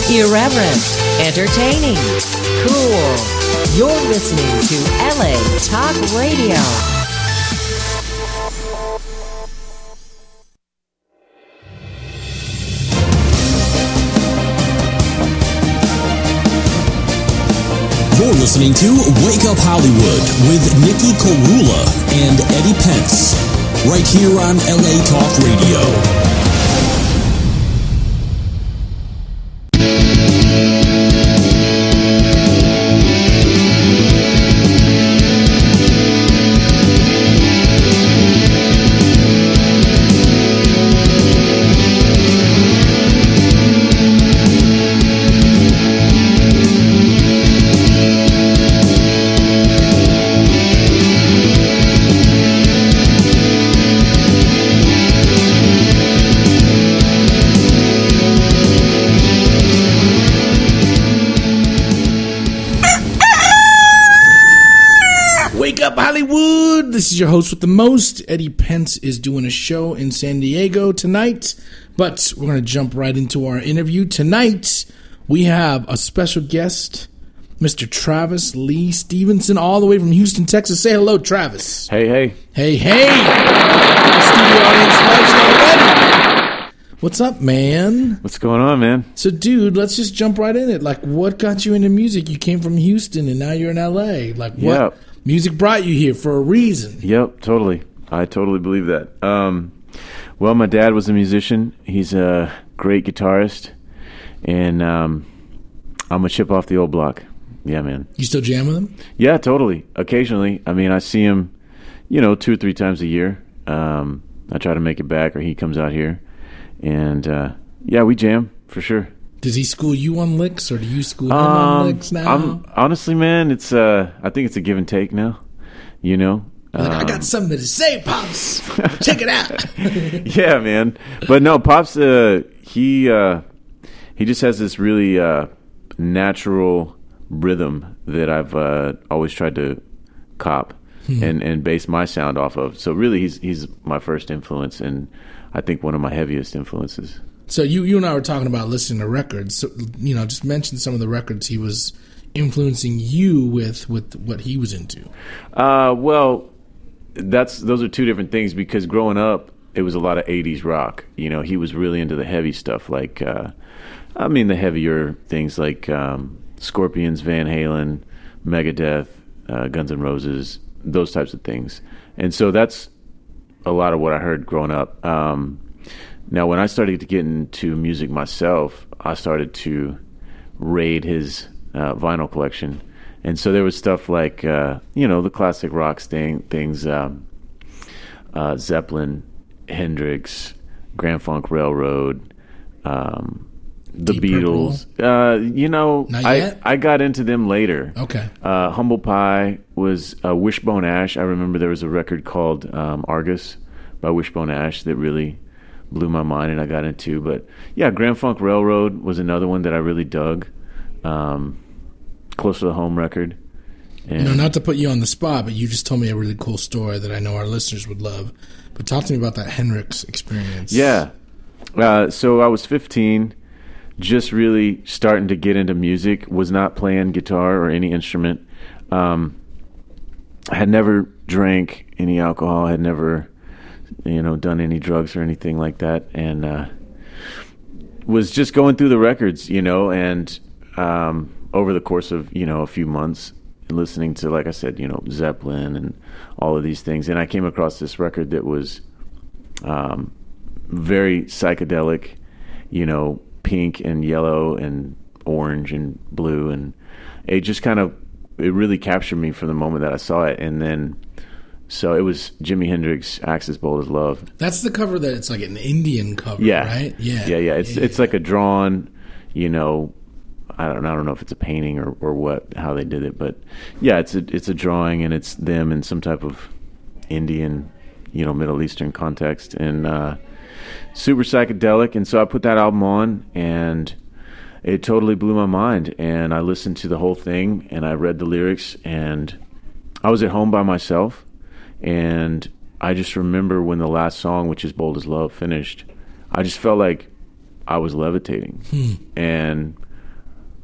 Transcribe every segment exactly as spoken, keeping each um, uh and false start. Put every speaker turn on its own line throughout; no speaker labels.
Irreverent, entertaining, cool. You're listening to L A Talk Radio.
You're listening to Wake Up Hollywood with Nikki Korula and Eddie Pence, right here on L A Talk Radio.
This is your host with the most. Eddie Pence is doing a show in San Diego tonight, but we're going to jump right into our interview. Tonight, we have a special guest, Mister Travis Lee Stevenson, all the way from Houston, Texas. Say hello, Travis.
Hey, hey.
Hey, hey. Our studio audience loves you already. What's up, man?
What's going on, man?
So, dude, let's just jump right in it. Like, what got you into music? You came from Houston, and now you're in L A. Like, what?
Yeah.
Music brought you here for a reason.
Yep, totally. I totally believe that. Um, well, my dad was a musician. He's a great guitarist, and um, I'm a chip off the old block. Yeah, man.
You still jam with him?
Yeah, totally. Occasionally. I mean, I see him, you know, two or three times a year. Um, I try to make it back, or he comes out here. And, uh, yeah, we jam, for sure.
Does he school you on licks, or do you school him
um,
on licks now?
I'm, honestly, man, it's uh, I think it's a give and take now. You know,
like,
um,
I got something to say, Pops. Check it out.
Yeah, man. But no, Pops, uh, he uh, he just has this really uh, natural rhythm that I've uh, always tried to cop hmm. and, and base my sound off of. So really, he's he's my first influence, and I think one of my heaviest influences.
So you you and I were talking about listening to records. So, you know, just mention some of the records he was influencing you with, with what he was into.
Uh, well, that's those are two different things, because growing up, it was a lot of eighties rock. You know, he was really into the heavy stuff, like, uh, I mean, the heavier things like um, Scorpions, Van Halen, Megadeth, uh, Guns N' Roses, those types of things. And so that's a lot of what I heard growing up. Um Now, when I started to get into music myself, I started to raid his uh, vinyl collection. And so there was stuff like, uh, you know, the classic rock thing, things, um, uh, Zeppelin, Hendrix, Grand Funk Railroad, um, the
Deep
Beatles. Uh, you know,
Not
I,
yet?
I got into them later.
Okay.
Uh, Humble Pie was uh, Wishbone Ash. I remember there was a record called um, Argus by Wishbone Ash that really blew my mind and I got into. But yeah, Grand Funk Railroad was another one that I really dug. Um, Close to the Home record. And
you know, not to put you on the spot, but you just told me a really cool story that I know our listeners would love. But talk to me about that Hendrix experience.
Yeah. Uh, so I was fifteen, just really starting to get into music, was not playing guitar or any instrument. Um, I had never drank any alcohol, had never you know, done any drugs or anything like that, and uh, was just going through the records, you know, and um, over the course of, you know, a few months, listening to, like I said, you know, Zeppelin and all of these things, and I came across this record that was um, very psychedelic, you know, pink and yellow and orange and blue, and it just kind of, it really captured me from the moment that I saw it, and then so it was Jimi Hendrix, Axis Bold as Love.
That's the cover that it's like an Indian cover,
yeah.
right?
Yeah, yeah, yeah. It's yeah. it's like a drawn, you know, I don't I don't know if it's a painting or, or what how they did it, but yeah, it's a it's a drawing and it's them in some type of Indian, you know, Middle Eastern context, and uh, super psychedelic. And so I put that album on, and it totally blew my mind. And I listened to the whole thing, and I read the lyrics, and I was at home by myself. And I just remember when the last song, which is Bold as Love, finished, I just felt like I was levitating. Hmm. And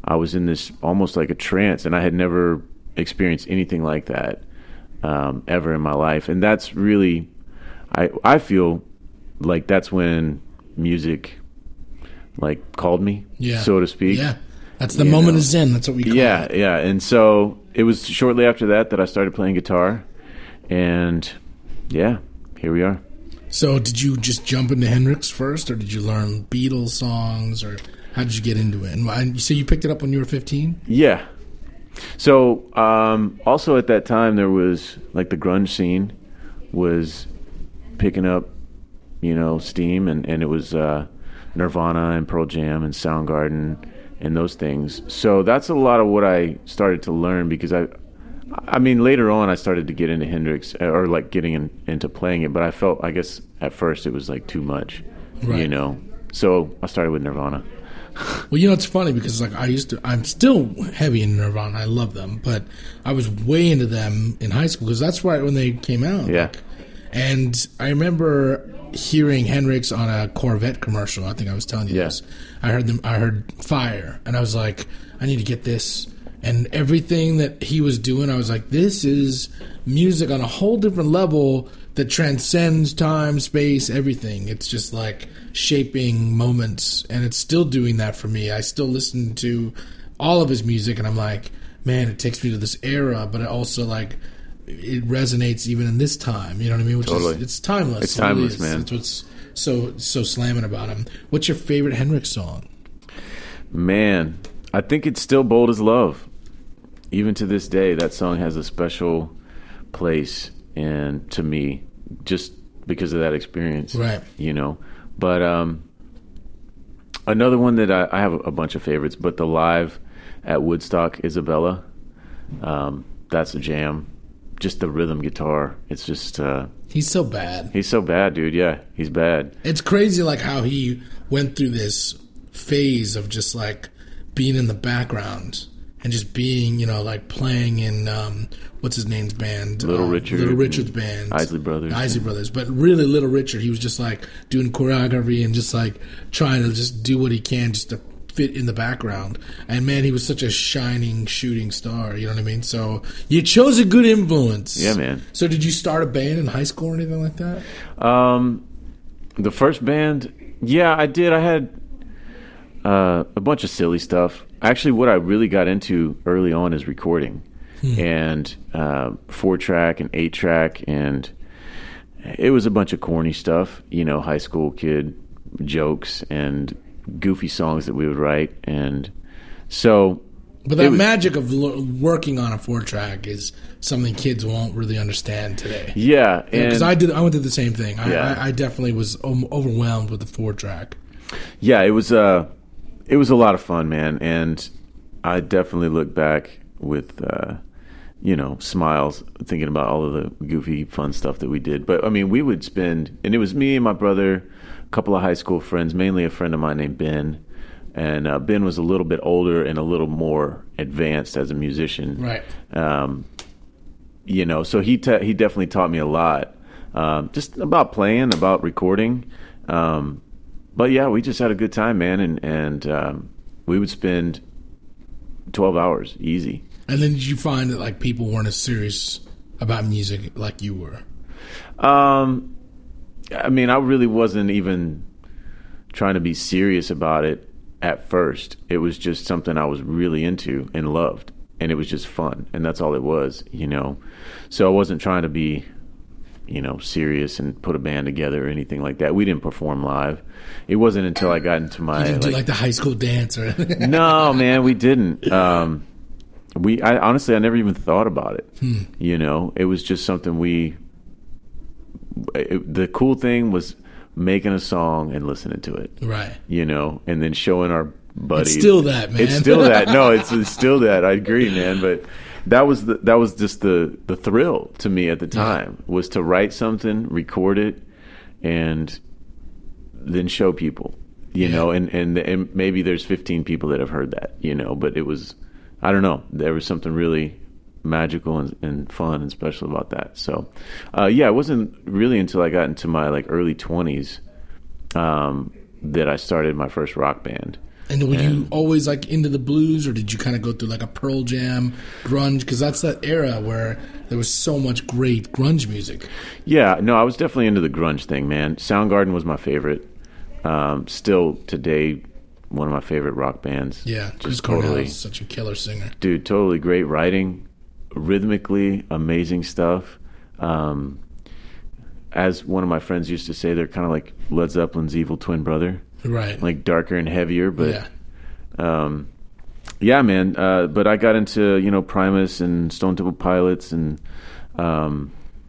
I was in this almost like a trance, and I had never experienced anything like that um, ever in my life. And that's really, I I feel like that's when music like called me,
yeah.
so to speak.
Yeah, that's the
you
moment
know?
of Zen. That's what we call
yeah,
it.
Yeah, And so it was shortly after that that I started playing guitar, and yeah, here we are.
So did you just jump into Hendrix first, or did you learn Beatles songs, or how did you get into it? And you say you picked it up when you were fifteen?
Yeah. So um, also at that time there was like the grunge scene was picking up, you know, steam, and, and it was uh, Nirvana and Pearl Jam and Soundgarden and those things. So that's a lot of what I started to learn, because I, I mean, later on I started to get into Hendrix, or like getting in, into playing it, but I felt, I guess at first it was like too much,
right.
you know. So I started with Nirvana.
Well, you know, it's funny because like I used to, I'm still heavy in Nirvana. I love them, but I was way into them in high school because that's right when they came out.
Yeah.
Like, and I remember hearing Hendrix on a Corvette commercial. I think I was telling you
yeah.
this. I heard them. I heard Fire, and I was like, I need to get this. And everything that he was doing, I was like, this is music on a whole different level that transcends time, space, everything. It's just like shaping moments, and it's still doing that for me. I still listen to all of his music, and I'm like, man, it takes me to this era, but it also like it resonates even in this time. You know what I mean? Which
totally.
is it's timeless.
It's timeless,
it
man.
It's what's so so slamming about him. What's your favorite Hendrix song?
Man, I think it's still Bold as Love. Even to this day, that song has a special place and to me, just because of that experience,
right?
You know, but um, another one that I, I have a bunch of favorites, but the live at Woodstock, Isabella, um, that's a jam. Just the rhythm guitar, it's just uh,
he's so bad.
He's so bad, dude. Yeah, he's bad.
It's crazy, like how he went through this phase of just like being in the background. And just being, you know, like playing in, um, what's his name's band?
Little
um,
Richard.
Little Richard's band.
Isley Brothers.
Isley Brothers. But really, Little Richard, he was just like doing choreography and just like trying to just do what he can just to fit in the background. And man, he was such a shining shooting star, you know what I mean? So you chose a good influence.
Yeah, man.
So did you start a band in high school or anything like that?
Um, the first band, yeah, I did. I had uh, a bunch of silly stuff. Actually, what I really got into early on is recording, hmm. and uh, four track and eight track, and it was a bunch of corny stuff, you know, high school kid jokes and goofy songs that we would write, and so.
But that
was,
magic of lo- working on a four track is something kids won't really understand today.
Yeah,
because I did. I went through the same thing. I,
yeah.
I, I definitely was um, overwhelmed with the four track.
Yeah, it was. Uh, It was a lot of fun, man, and I definitely look back with, uh, you know, smiles, thinking about all of the goofy, fun stuff that we did. But, I mean, we would spend, and it was me and my brother, a couple of high school friends, mainly a friend of mine named Ben, and uh, Ben was a little bit older and a little more advanced as a musician.
Right.
Um, you know, so he te- he definitely taught me a lot, um, just about playing, about recording, um But yeah, we just had a good time, man, and and um, we would spend twelve hours easy.
And then did you find that like people weren't as serious about music like you were?
Um, I mean, I really wasn't even trying to be serious about it at first. It was just something I was really into and loved, and it was just fun, and that's all it was, you know. So I wasn't trying to be, you know, serious and put a band together or anything like that. We didn't perform live. It wasn't until I got into my...
You didn't
like,
do like the high school dance or...
No, man, we didn't. Um, we, I honestly, I never even thought about it.
Hmm.
You know, it was just something we... It, the cool thing was making a song and listening to it.
Right.
You know, and then showing our buddies.
It's still that, man.
It's still that. No, it's, it's still that. I agree, man, but... That was the, that was just the, the thrill to me at the time, yeah. was to write something, record it, and then show people, you yeah. know, and, and, and maybe there's fifteen people that have heard that, you know, but it was, I don't know, there was something really magical and, and fun and special about that. So, uh, yeah, it wasn't really until I got into my like early twenties um, that I started my first rock band.
And were
And-
you always like into the blues, or did you kind of go through like a Pearl Jam, grunge? Because that's that era where there was so much great grunge music.
Yeah, no, I was definitely into the grunge thing, man. Soundgarden was my favorite. Um, still today, one of my favorite rock bands.
Yeah, Chris
just
Cornell
totally,
is such a killer singer.
dude, totally great writing, rhythmically amazing stuff. Um, as one of my friends used to say, they're kind of like Led Zeppelin's evil twin brother,
Right.
like darker and heavier, but.
yeah.
Um, yeah, man. Uh, but I got into, you know, Primus and Stone Temple Pilots and, um,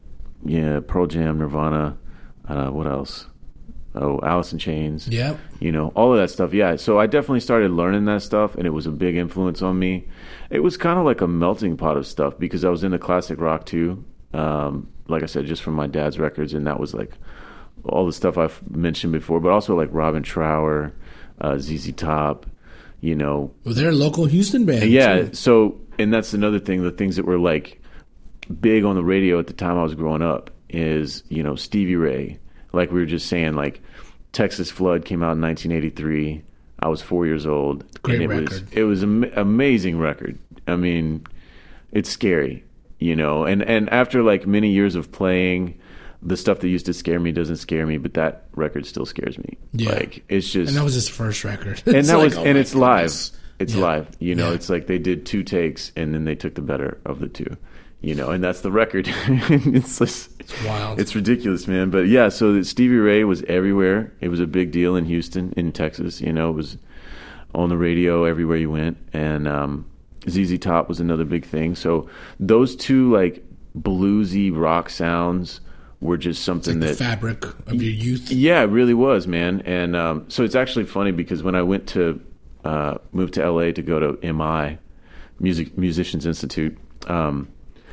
yeah, Pearl Jam, Nirvana. Uh, what else? Oh, Alice in Chains.
Yep.
You know, all of that stuff. Yeah. So I definitely started learning that stuff, and it was a big influence on me. It was kind of like a melting pot of stuff because I was into classic rock too. Um, like I said, just from my dad's records, and that was like all the stuff I've mentioned before, but also like Robin Trower, uh, Z Z Top. You know,
Well, they're a local Houston band.
yeah.
too.
So, and that's another thing. The things that were like big on the radio at the time I was growing up is, you know, Stevie Ray. Like we were just saying, like Texas Flood came out in nineteen eighty-three. I was four years old.
Great
and it
record.
was it was an amazing record. I mean, it's scary, you know. And and after like many years of playing, the stuff that used to scare me doesn't scare me, but that record still scares me.
Yeah.
Like it's just
And that was his first record.
and
It's
that
like,
was
oh
and
my
it's live.
goodness.
It's
Yeah.
live. You know,
Yeah.
it's like they did two takes and then they took the better of the two. You know, and that's the record. it's just,
It's wild.
It's ridiculous, man. But yeah, so that Stevie Ray was everywhere. It was a big deal in Houston, in Texas. You know, it was on the radio everywhere you went, and um, Z Z Top was another big thing. So those two like bluesy rock sounds were just
It's
something
like
that
the fabric of your youth.
yeah, it really was, man. And um, so it's actually funny because when I went to uh, move to L A to go to M I, Music Musicians Institute, um,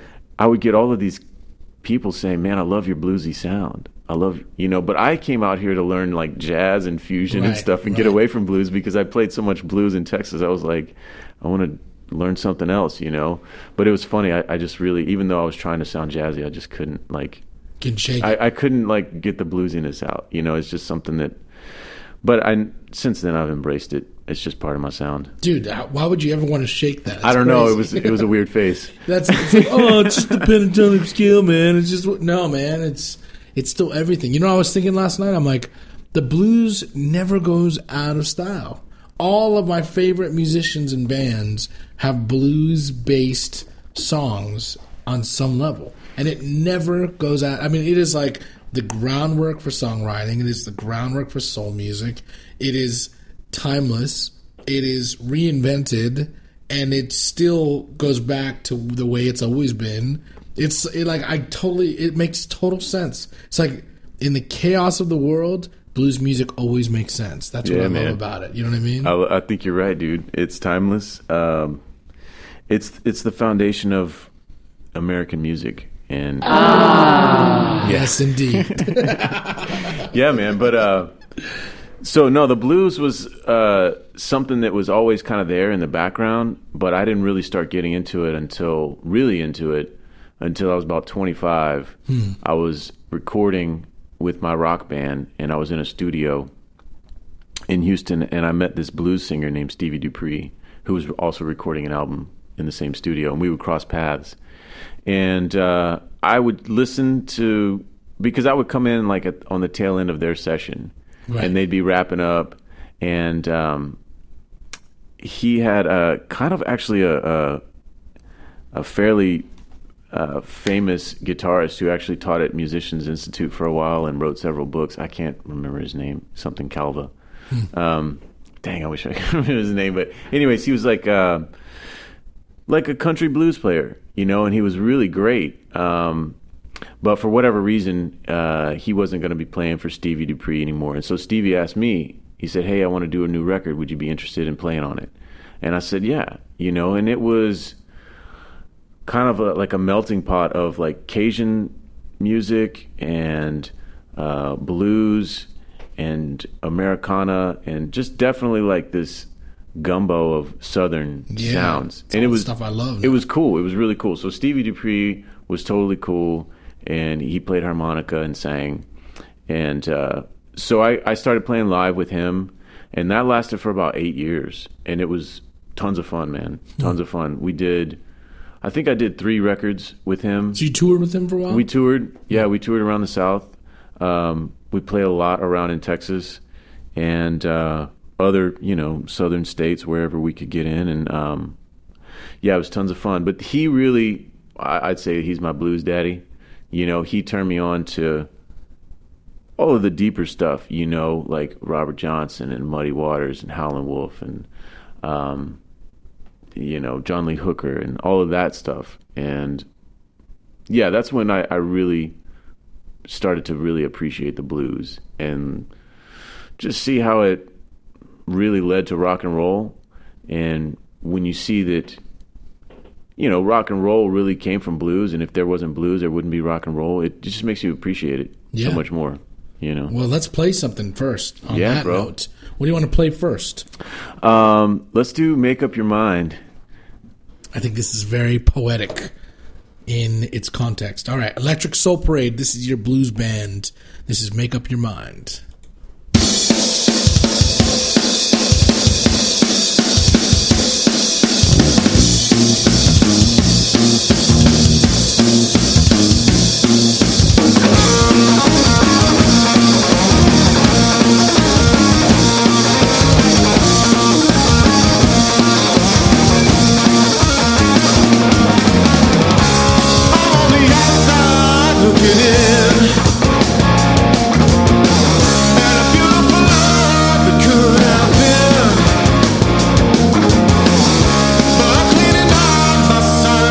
I would get all of these people saying, "Man, I love your bluesy sound. I love you know." But I came out here to learn like jazz and fusion and
Right,
stuff and
right.
get away from blues because I played so much blues in Texas. I was like, I want to learn something else, you know. But it was funny. I, I just really, even though I was trying to sound jazzy, I just couldn't like.
Can shake.
I, I couldn't like get the bluesiness out. You know, it's just something that. But I since then I've embraced it. It's just part of my sound.
Dude, how- why would you ever want to shake that?
I
It's
don't know. It
crazy.
was it was a weird face.
That's it's like, oh, it's just the pentatonic scale, man. It's just no, man. It's it's still everything. You know, I was thinking last night. I'm like, the blues never goes out of style. All of my favorite musicians and bands have blues-based songs on some level, and it never goes out. I mean, it is like the groundwork for songwriting. It is the groundwork for soul music. It is timeless. It is reinvented, and it still goes back to the way it's always been. It's it, like I totally. It makes total sense. It's like in the chaos of the world, blues music always makes sense. That's what
Yeah,
I love
man.
about it. You know what I mean?
I, I think you're right, dude. It's timeless. Um, it's it's the foundation of American music, and
Yes, indeed.
yeah, man. But uh, so no, the blues was uh, something that was always kind of there in the background, but I didn't really start getting into it until really into it until I was about twenty-five.
Hmm.
I was recording with my rock band, and I was in a studio in Houston, and I met this blues singer named Stevie Dupree, who was also recording an album in the same studio, and we would cross paths. And uh, I would listen to, because I would come in like at, on the tail end of their session,
Right.
and they'd be wrapping up, and um, he had a kind of actually a a, a fairly uh, famous guitarist who actually taught at Musicians Institute for a while and wrote several books. I can't remember his name, something Calva. Um, dang, I wish I could remember his name. But anyways, he was like uh, like a country blues player, you know, and he was really great. Um, but for whatever reason, uh, he wasn't going to be playing for Stevie Dupree anymore. And so Stevie asked me, he said, "Hey, I want to do a new record. Would you be interested in playing on it?" And I said, "Yeah," you know, and it was kind of a, like a melting pot of like Cajun music and uh, blues and Americana and just definitely like this gumbo of Southern
Yeah,
sounds.
it's
And
all
it
the
was
stuff I love
It
now.
was cool. It was really cool. So Stevie Dupree was totally cool, and he played harmonica and sang. And uh, so I, I started playing live with him, And that lasted for about eight years. And it was tons of fun, man. Tons mm. of fun. We did, I think I did three records with him.
So you toured with him for a while?
We toured. Yeah, we toured around the South. Um, we played a lot around in Texas and uh, other, you know, southern states, wherever we could get in. And, um, yeah, it was tons of fun. But he really, I, I'd say he's my blues daddy. You know, he turned me on to all of the deeper stuff, you know, like Robert Johnson and Muddy Waters and Howlin' Wolf and, um, you know, John Lee Hooker and all of that stuff. And, yeah, that's when I, I really started to really appreciate the blues and just see how it really led to rock and roll. And when you see that, you know, rock and roll really came from blues, and if there wasn't blues, there wouldn't be rock and roll. It just makes you appreciate it yeah. so much more, you know.
Well, let's play something first on
yeah,
that
bro.
note. What do you want to play first?
Um, let's do Make Up Your Mind.
I think this is very poetic in its context. All right, Electric Soul Parade, this is your blues band. This is Make Up Your Mind.
But cleaning up my side.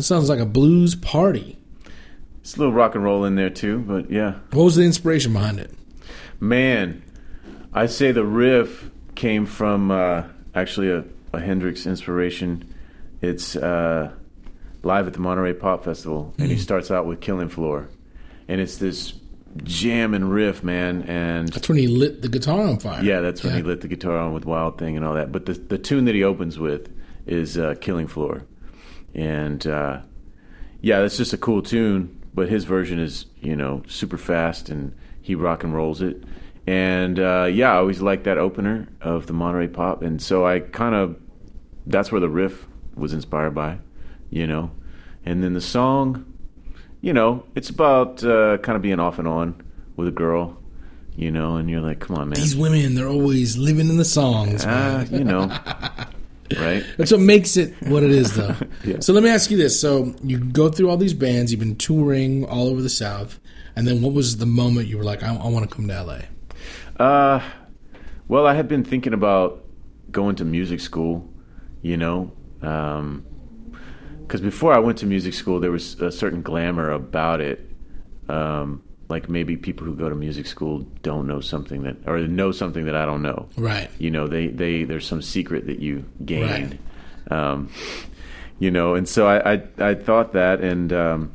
sounds like a blues party.
It's a little rock and roll in there too, but yeah.
What was the inspiration behind it?
Man, I'd say the riff came from uh, actually a, a Hendrix inspiration. It's uh, live at the Monterey Pop Festival, and mm. he starts out with Killing Floor. And it's this jamming riff, man. And
that's when he lit the guitar on fire.
Yeah, that's when
yeah.
he lit the guitar on with Wild Thing and all that. But the the tune that he opens with is uh, Killing Floor. And uh, yeah, that's just a cool tune. But his version is, you know, super fast, and he rock and rolls it. And uh, yeah, I always liked that opener of the Monterey Pop. And so I kind of, that's where the riff was inspired by, you know. And then the song, you know, it's about uh, kind of being off and on with a girl, you know, and you're like, come on, man.
These women, they're always living in the songs,
uh, you know, right?
That's what makes it what it is, though.
Yeah.
So let me ask you this. So you go through all these bands, you've been touring all over the South, and then what was the moment you were like, I, I want to come to L A?
Uh, well, I had been thinking about going to music school, you know, um, because before I went to music school, there was a certain glamour about it. Um, like maybe people who go to music school don't know something that, or know something that I don't know.
Right.
You know, they, they there's some secret that you gained.
Right.
Um, you know, and so I, I, I thought that, and um,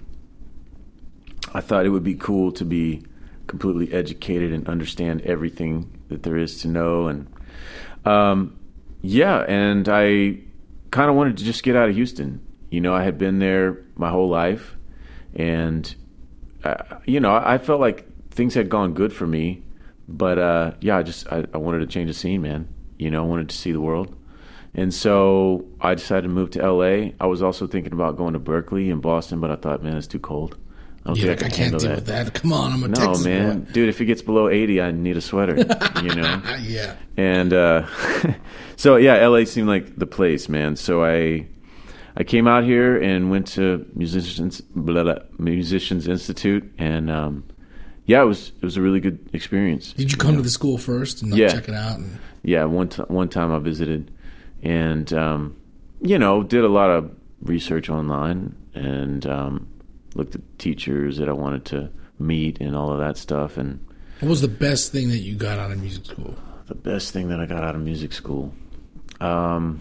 I thought it would be cool to be completely educated and understand everything that there is to know. And um, yeah, and I kind of wanted to just get out of Houston. You know, I had been there my whole life, and, uh, you know, I felt like things had gone good for me. But, uh, yeah, I just I, I wanted to change the scene, man. You know, I wanted to see the world. And so I decided to move to L A. I was also thinking about going to Berkeley and Boston, but I thought, man, it's too cold. I don't
yeah,
think I,
I
can
can't
handle
deal
that.
with that. Come on, I'm a
no,
Texas
man.
boy.
Dude, if it gets below eighty, I need a sweater, you know?
Yeah.
And uh, so, yeah, L A seemed like the place, man. So I I came out here and went to Musicians blah, blah, Musicians Institute, and um, yeah, it was it was a really good experience.
Did you come you know? to the school first and like,
yeah.
check it out? And...
Yeah, one t- one time I visited, and um, you know, did a lot of research online, and um, looked at teachers that I wanted to meet and all of that stuff. And
what was the best thing that you got out of music school?
The best thing that I got out of music school. Um,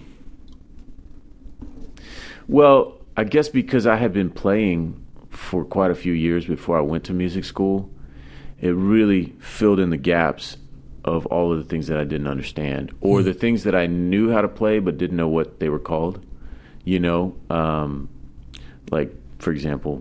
Well, I guess because I had been playing for quite a few years before I went to music school, it really filled in the gaps of all of the things that I didn't understand, or mm. the things that I knew how to play but didn't know what they were called. You know, um, like, for example,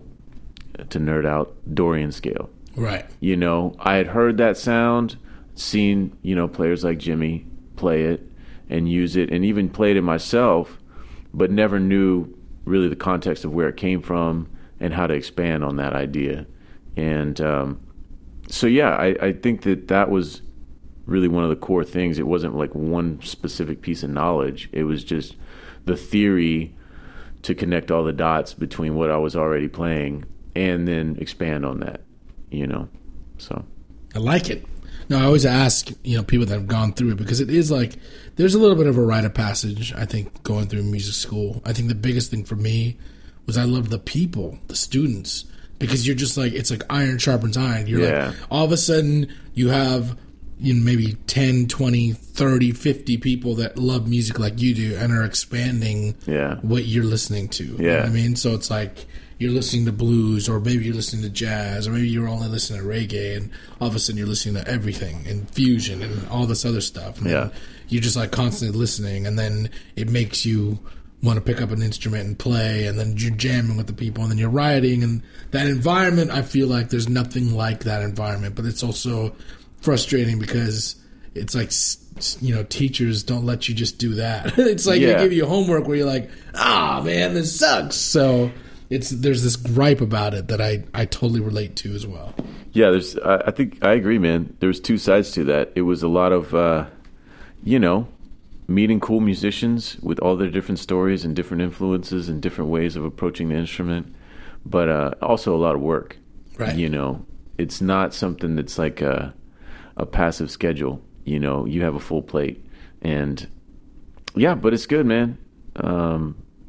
to nerd out, Dorian scale.
Right.
You know, I had heard that sound, seen, you know, players like Jimmy play it and use it, and even played it myself, but never knew really the context of where it came from and how to expand on that idea. And um, so, yeah, I, I think that that was really one of the core things. It wasn't like one specific piece of knowledge. It was just the theory to connect all the dots between what I was already playing and then expand on that, you know. So
I like it. No, I always ask, you know, people that have gone through it, because it is like, there's a little bit of a rite of passage, I think, going through music school. I think the biggest thing for me was I love the people, the students, because you're just like, it's like iron sharpens iron. You're
yeah.
like, all of a sudden you have, you know, maybe ten, twenty, thirty, fifty people that love music like you do and are expanding
yeah.
what you're listening to.
Yeah.
You know what I mean? So it's like, you're listening to blues, or maybe you're listening to jazz, or maybe you're only listening to reggae, and all of a sudden you're listening to everything, and fusion, and all this other stuff. And
yeah.
you're just like constantly listening, and then it makes you want to pick up an instrument and play, and then you're jamming with the people, and then you're writing, and that environment, I feel like there's nothing like that environment, but it's also frustrating because it's like, you know, teachers don't let you just do that. It's like
yeah.
they give you homework where you're like, ah, oh, man, this sucks. So it's there's this gripe about it that I, I totally relate to as well.
Yeah, there's. I, I think I agree, man. There's two sides to that. It was a lot of, uh, you know, meeting cool musicians with all their different stories and different influences and different ways of approaching the instrument, but uh, also a lot of work.
Right.
You know, it's not something that's like a, a passive schedule. You know, you have a full plate, and yeah, but it's good, man. Um,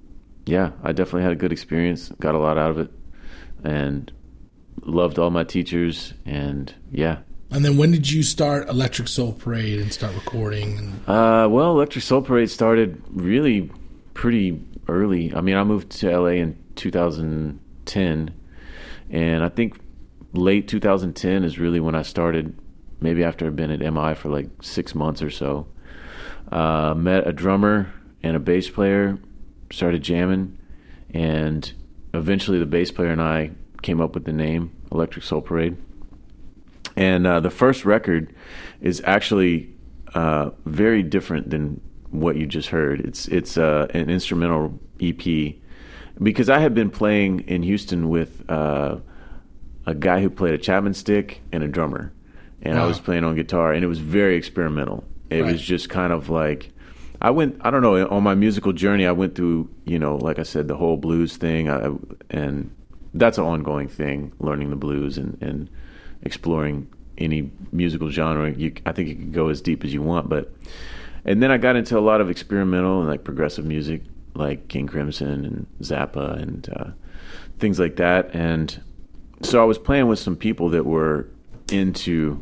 yeah, I definitely had a good experience. Got a lot out of it, and loved all my teachers. And yeah.
And then when did you start Electric Soul Parade and start recording? And-
uh, well, Electric Soul Parade started really pretty early. I mean, I moved to L A in two thousand ten, and I think late two thousand ten is really when I started. Maybe after I'd been at M I for like six months or so. Uh, met a drummer and a bass player, started jamming, and eventually the bass player and I came up with the name Electric Soul Parade. And uh, the first record is actually uh, very different than what you just heard. It's it's uh, an instrumental E P, because I had been playing in Houston with uh, a guy who played a Chapman stick and a drummer, and wow. I was playing on guitar, and it was very experimental. It right. was just kind of like, I went, I don't know, on my musical journey, I went through, you know, like I said, the whole blues thing, I, and that's an ongoing thing, learning the blues and, and exploring any musical genre. You, I think you can go as deep as you want, but, and then I got into a lot of experimental and like progressive music, like King Crimson and Zappa and uh, things like that. And so I was playing with some people that were into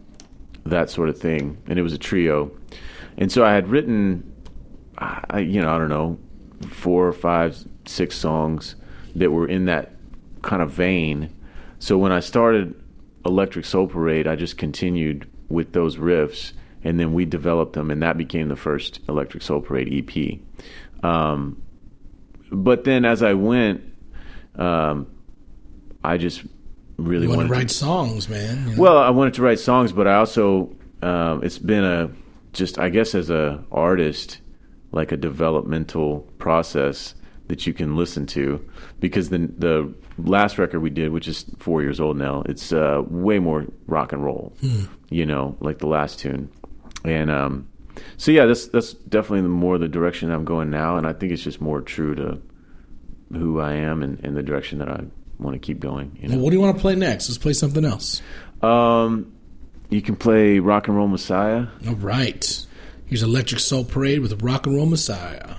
that sort of thing, and it was a trio. And so I had written, I, you know, I don't know, four or five, six songs that were in that kind of vein. So when I started Electric Soul Parade, I just continued with those riffs, and then we developed them, and that became the first Electric Soul Parade E P. Um, but then as I went, um, I just really
you
wanted
want to write
to,
songs, man. You know?
Well, I wanted to write songs, but I also, um, it's been a, just, I guess as a artist, like a developmental process that you can listen to, because the the last record we did, which is four years old now, it's uh, way more rock and roll, hmm. you know, like the last tune. And um, so, yeah, that's, that's definitely the more the direction I'm going now, and I think it's just more true to who I am and, and the direction that I want to keep going. You know?
Well, what do you want to play next? Let's play something else.
Um, you can play Rock and Roll Messiah.
All right. Here's Electric Soul Parade with Rock and Roll Messiah.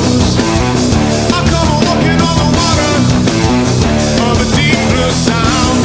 Sound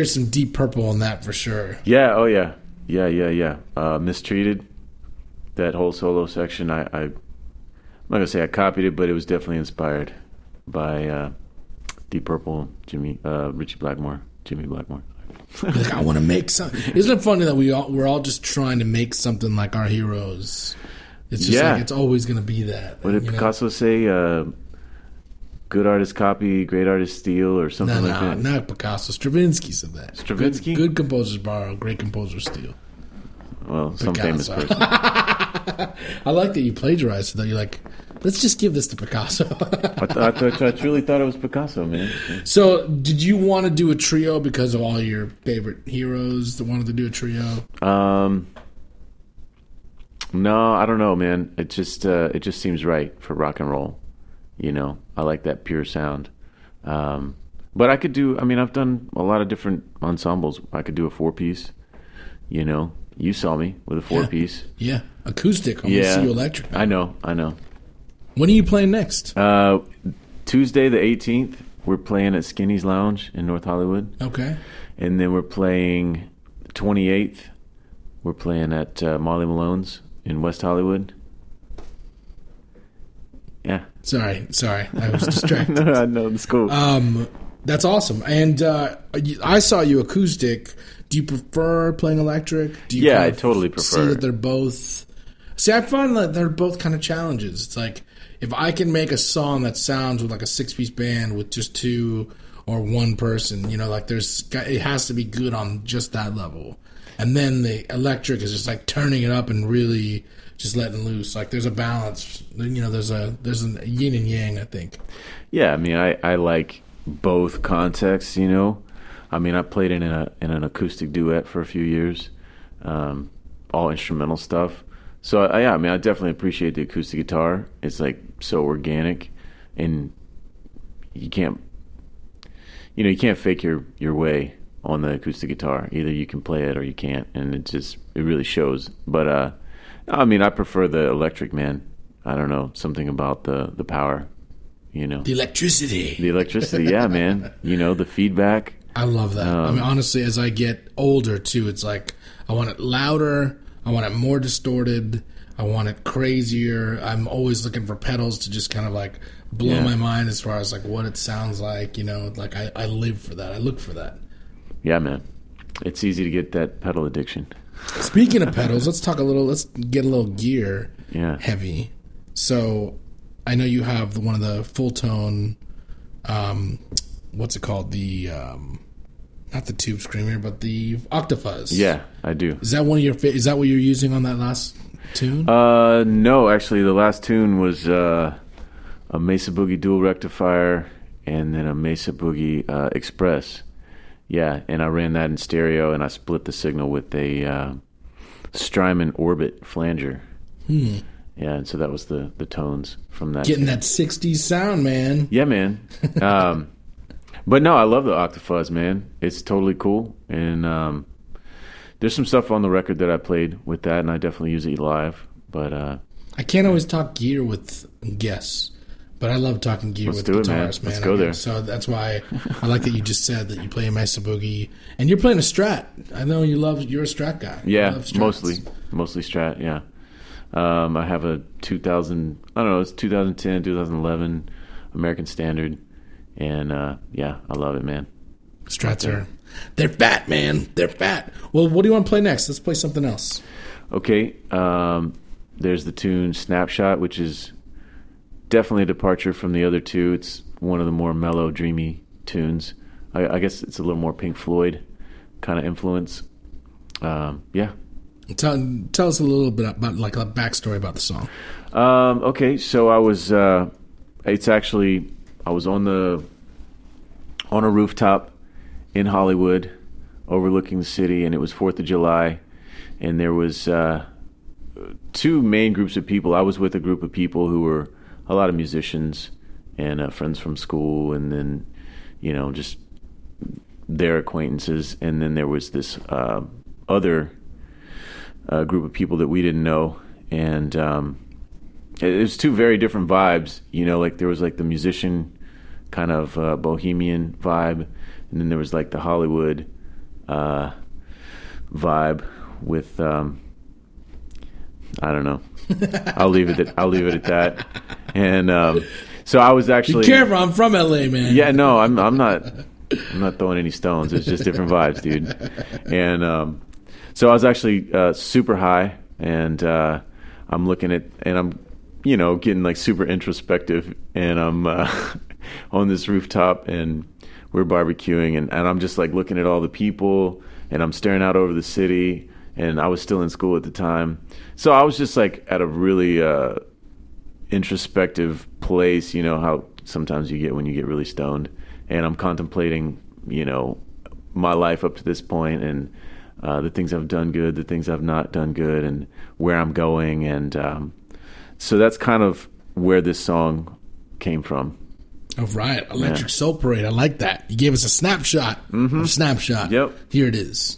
hear some Deep Purple on that for sure.
Yeah, oh yeah. Yeah, yeah, yeah. Uh, Mistreated, that whole solo section, I, I, I'm not going to say I copied it, but it was definitely inspired by uh, Deep Purple, Jimmy, uh, Richie Blackmore, Jimmy Blackmore.
Like, I want to make something. Isn't it funny that we all, we're all just trying to make something like our heroes? It's just
Yeah.
like, it's always going to be that.
What did
you know?
Picasso say? Uh, good artist copy, great artist steal, or something
No,
like
no,
that?
not Picasso. Stravinsky said that.
Stravinsky?
Good, good composers borrow, great composers steal.
Well, some famous
Picasso.
person.
I like that you plagiarized it, though. You're like, let's just give this to Picasso.
I, th- I, th- I truly thought it was Picasso, man.
So, did you want to do a trio because of all your favorite heroes that wanted to do a trio?
Um, no, I don't know, man. It just uh, it just seems right for rock and roll. You know, I like that pure sound. Um, but I could do. I mean, I've done a lot of different ensembles. I could do a four piece. You know, you saw me with a four
Yeah.
piece.
Yeah, acoustic. I want to
Yeah,
see you electric.
I know, I know.
When are you playing next?
Uh, Tuesday the eighteenth, we're playing at Skinny's Lounge in North Hollywood.
Okay.
And then we're playing twenty-eighth. We're playing at uh, Molly Malone's in West Hollywood. Yeah.
Sorry, sorry. I was distracted.
no, I know. It's cool.
Um, that's awesome. And uh, you- I saw you acoustic. Do you prefer playing electric? Do you
Yeah,
kind
I
of
totally prefer
See that
it.
they're both. See, I find that they're both kind of challenges. It's like if I can make a song that sounds with like a six-piece band with just two or one person, you know, like there's it has to be good on just that level. And then the electric is just like turning it up and really just letting loose. Like there's a balance. You know, there's a there's a yin and yang, I think.
Yeah, I mean, I, I like both contexts, you know. I mean, I played in a in an acoustic duet for a few years, um, all instrumental stuff. So, I, yeah, I mean, I definitely appreciate the acoustic guitar. It's, like, so organic, and you can't, you know, you can't fake your, your way on the acoustic guitar. Either you can play it or you can't, and it just, it really shows. But, uh, I mean, I prefer the electric, man. I don't know, something about the, the power, you know.
The electricity.
The electricity, yeah, man. You know, the feedback.
I love that. I mean, honestly, as I get older, too, it's like I want it louder. I want it more distorted. I want it crazier. I'm always looking for pedals to just kind of like blow
Yeah.
my mind as far as like what it sounds like. You know, like I, I live for that. I look for that.
Yeah, man. It's easy to get that pedal addiction.
Speaking of pedals, let's talk a little. Let's get a little gear
Yeah.
heavy. So I know you have the, one of the full tone. Um, what's it called? The um, not the Tube Screamer, but the Octafuzz.
Yeah, I do.
Is that one of your? Fa- is that what you're using on that last tune?
Uh, no, actually, the last tune was uh, a Mesa Boogie dual rectifier and then a Mesa Boogie uh, Express. Yeah, and I ran that in stereo, and I split the signal with a uh, Strymon Orbit flanger.
Hmm.
Yeah, and so that was the, the tones from that.
Getting
tune.
that sixties sound, man.
Yeah, man. Um, but no, I love the Octafuzz, man. It's totally cool. And um, there's some stuff on the record that I played with that, and I definitely use it live. But uh,
I can't always talk gear with guests, but I love talking gear
Let's
with
do it, man.
guitars, man.
Let's go
I mean,
there.
So that's why I like that you just said that you play a Mesa Boogie, and you're playing a Strat. I know you love. You're a Strat guy. You
yeah,
love Strats.
mostly. Mostly Strat, yeah. Um, I have a two thousand, I don't know, it's two thousand ten, two thousand eleven American Standard. And uh, yeah, I love it, man.
Strats are, they're fat, man. They're fat. Well, what do you want to play next? Let's play something else.
Okay, um, there's the tune Snapshot, which is definitely a departure from the other two. It's one of the more mellow, dreamy tunes. I, I guess it's a little more Pink Floyd kind of influence. Um, yeah.
Tell, tell us a little bit about like a backstory about the song.
Um, okay, so I was, uh, it's actually, I was on the, on a rooftop in Hollywood overlooking the city, and it was fourth of July, and there was uh, two main groups of people. I was with a group of people who were a lot of musicians and uh, friends from school, and then, you know, just their acquaintances, and then there was this uh, other uh, group of people that we didn't know, and um, it was two very different vibes, you know, like there was like the musician kind of uh, bohemian vibe, and then there was like the Hollywood uh, vibe with. Um, I don't know. I'll leave it. At, I'll leave it at that. And um, so I was actually.
Be careful, I'm from L A, man.
Yeah, no, I'm. I'm not. I'm not throwing any stones. It's just different vibes, dude. And um, so I was actually uh, super high, and uh, I'm looking at, and I'm, you know, getting like super introspective, and I'm uh, on this rooftop, and we're barbecuing, and, and I'm just like looking at all the people, and I'm staring out over the city, and I was still in school at the time, so I was just like at a really uh, introspective place, you know how sometimes you get when you get really stoned. And I'm contemplating, you know, my life up to this point, and uh, the things I've done good, the things I've not done good, and where I'm going. And um, so that's kind of where this song came from.
All right. Electric yeah. Soul Parade. I like that. You gave us a snapshot
mm-hmm.
of Snapshot.
Yep.
Here it is.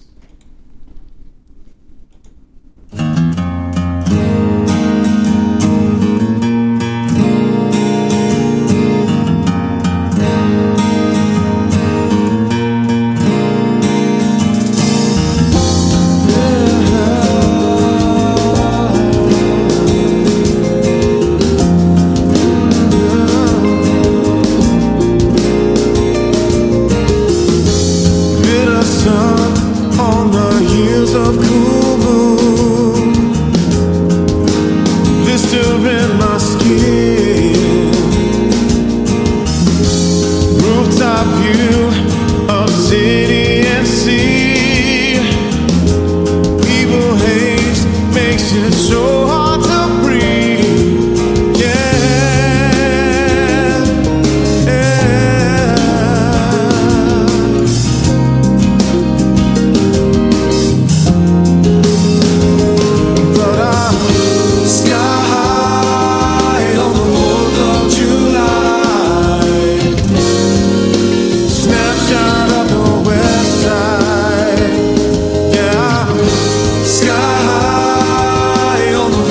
Sky high on the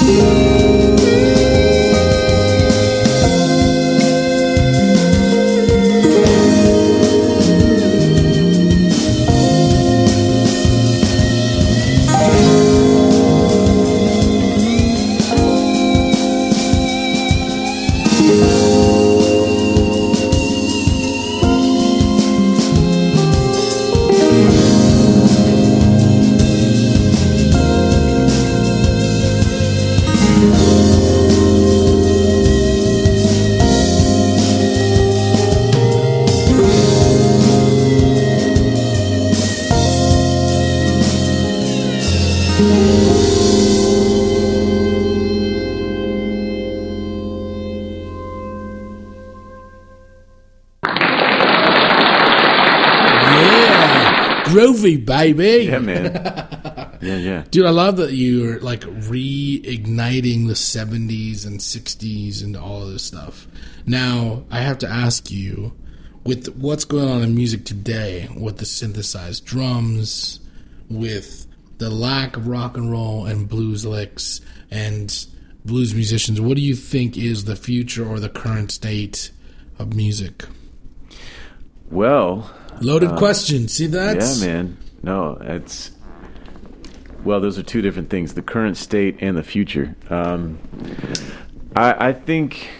Groovy, baby.
Yeah, man. Yeah, yeah.
Dude, I love that you're like reigniting the seventies and sixties and all of this stuff. Now, I have to ask you, with what's going on in music today, with the synthesized drums, with the lack of rock and roll and blues licks and blues musicians, what do you think is the future or the current state of music?
Well...
Loaded
uh,
question. See that?
Yeah, man. No, it's... Well, those are two different things, the current state and the future. Um, I, I think...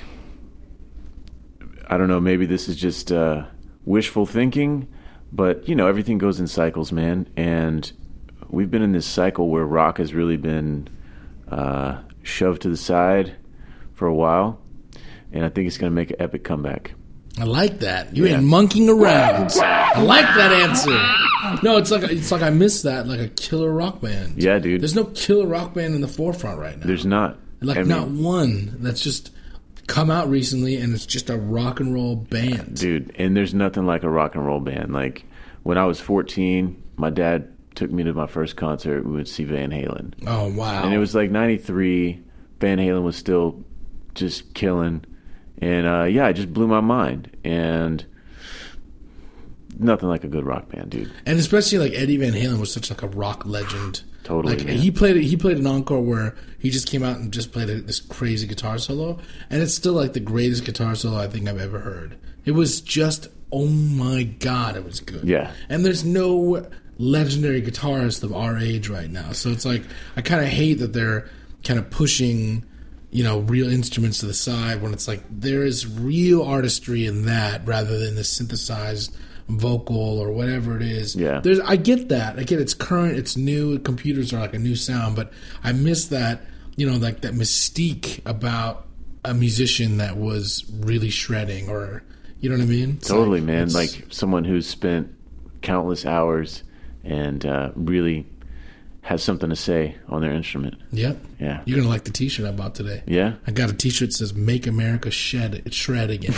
I don't know, maybe this is just uh, wishful thinking, but, you know, everything goes in cycles, man. And we've been in this cycle where rock has really been uh, shoved to the side for a while, and I think it's going to make an epic comeback.
I like that. You
Yeah.
ain't monkeying around. I like that answer. No, it's like it's like I miss that, like a killer rock band.
Yeah, dude.
There's no killer rock band in the forefront right now.
There's not.
like
I
not
mean,
one that's just come out recently, and it's just a rock and roll band.
dude, and there's nothing like a rock and roll band. Like, when I was fourteen, my dad took me to my first concert. We would see Van Halen.
Oh wow!
And it was like ninety-three. Van Halen was still just killing. And, uh, yeah, it just blew my mind. And nothing like a good rock band, dude.
And especially like Eddie Van Halen was such like a rock legend.
Totally,
Like
man.
he played he played an encore where he just came out and just played a, this crazy guitar solo, and it's still like the greatest guitar solo I think I've ever heard. It was just, oh my god, it was good.
Yeah.
And there's no legendary guitarist of our age right now, so it's like I kind of hate that they're kind of pushing, you know, real instruments to the side when it's like there is real artistry in that rather than the synthesized vocal or whatever it is.
Yeah.
There's I get that. I get it's current, it's new, computers are like a new sound, but I miss that, you know, like that mystique about a musician that was really shredding, or you know what I mean? It's
Totally,
like,
man.
it's-
Like someone who's spent countless hours and uh, really has something to say on their instrument.
Yep.
Yeah.
You're gonna like the t-shirt I bought today.
Yeah?
I got a t-shirt that says "Make America Shed Shred Again."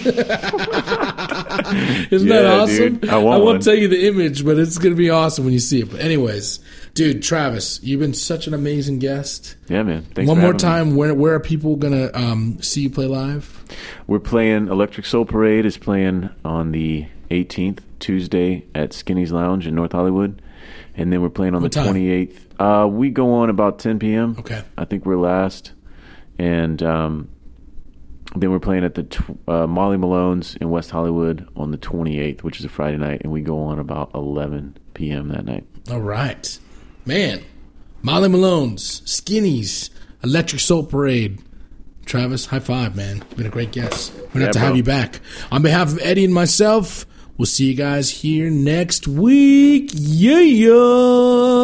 Isn't that
Yeah,
awesome?
dude. I want
won't
one.
tell you the image, but it's gonna be awesome when you see it. But anyways, dude, Travis, you've been such an amazing guest.
Yeah, man. Thanks
One
for
more
having me.
time, where where are people gonna um, see you play live?
We're playing Electric Soul Parade is playing on the eighteenth, Tuesday at Skinny's Lounge in North Hollywood. And then we're playing on
What
the
time?
twenty-eighth. Uh, we go on about ten p.m.
Okay.
I think we're last. And um, then we're playing at the tw- uh, Molly Malone's in West Hollywood on the twenty-eighth, which is a Friday night. And we go on about eleven p.m. that night.
All right, man. Molly Malone's, Skinny's, Electric Soul Parade. Travis, high five, man. You've been a great guest. We're gonna
Yeah,
have to
bro.
have you back. On behalf of Eddie and myself, we'll see you guys here next week. Yeah.